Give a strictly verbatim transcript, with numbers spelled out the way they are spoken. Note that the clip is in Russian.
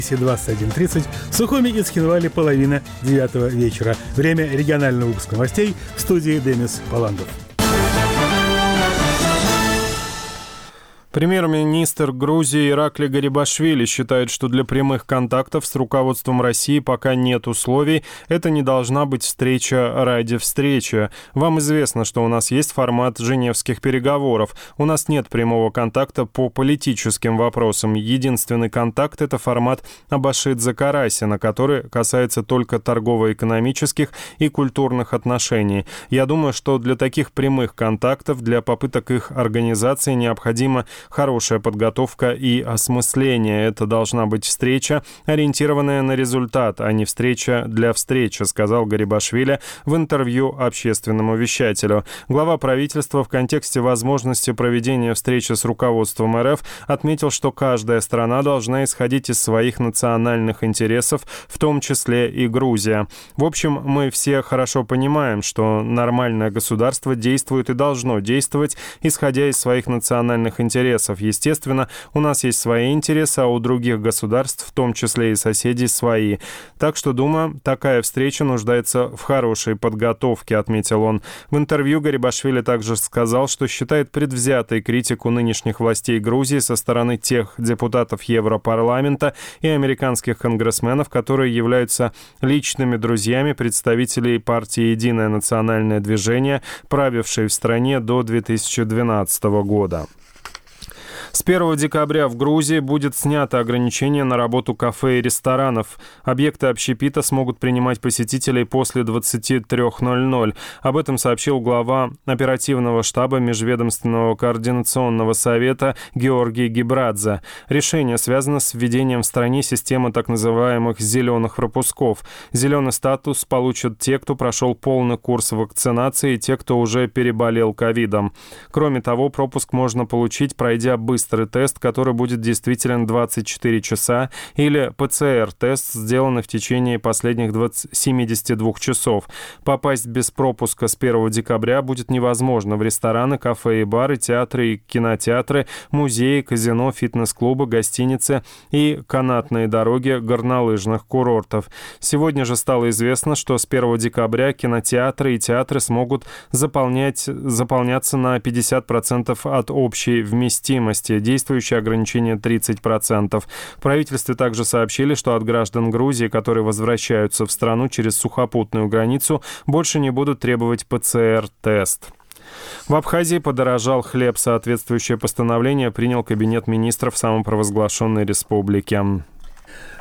двадцать один тридцать, в Сухуми и Цхинвале половина девятого вечера. Время регионального выпуска новостей, в студии Денис Паландов. Премьер-министр Грузии Иракли Гарибашвили считает, что для прямых контактов с руководством России пока нет условий. Это не должна быть встреча ради встречи. Вам известно, что у нас есть формат женевских переговоров. У нас нет прямого контакта по политическим вопросам. Единственный контакт – это формат Абашидзе-Карасина, который касается только торгово-экономических и культурных отношений. Я думаю, что для таких прямых контактов, для попыток их организации необходимо хорошая подготовка и осмысление. Это должна быть встреча, ориентированная на результат, а не встреча для встречи, сказал Гарибашвили в интервью общественному вещателю. Глава правительства в контексте возможности проведения встречи с руководством РФ отметил, что каждая страна должна исходить из своих национальных интересов, в том числе и Грузия. В общем, мы все хорошо понимаем, что нормальное государство действует и должно действовать, исходя из своих национальных интересов. Естественно, у нас есть свои интересы, а у других государств, в том числе и соседей, свои. Так что, думаю, такая встреча нуждается в хорошей подготовке, отметил он. В интервью Гарибашвили также сказал, что считает предвзятой критику нынешних властей Грузии со стороны тех депутатов Европарламента и американских конгрессменов, которые являются личными друзьями представителей партии «Единое национальное движение», правившей в стране до две тысячи двенадцатого года. С первого декабря в Грузии будет снято ограничение на работу кафе и ресторанов. Объекты общепита смогут принимать посетителей после двадцати трёх ноль-ноль. Об этом сообщил глава оперативного штаба Межведомственного координационного совета Георгий Гибрадзе. Решение связано с введением в стране системы так называемых «зеленых пропусков». Зеленый статус получат те, кто прошел полный курс вакцинации, и те, кто уже переболел ковидом. Кроме того, пропуск можно получить, пройдя быстро быстрый тест, который будет действителен двадцать четыре часа, или ПЦР-тест, сделанный в течение последних семидесяти двух часов. Попасть без пропуска с первого декабря будет невозможно в рестораны, кафе и бары, театры и кинотеатры, музеи, казино, фитнес-клубы, гостиницы и канатные дороги горнолыжных курортов. Сегодня же стало известно, что с первого декабря кинотеатры и театры смогут заполнять, заполняться на пятьдесят процентов от общей вместимости. Действующее ограничение тридцать процентов. В правительстве также сообщили, что от граждан Грузии, которые возвращаются в страну через сухопутную границу, больше не будут требовать ПЦР-тест. В Абхазии подорожал хлеб. Соответствующее постановление принял Кабинет министров самопровозглашенной республики.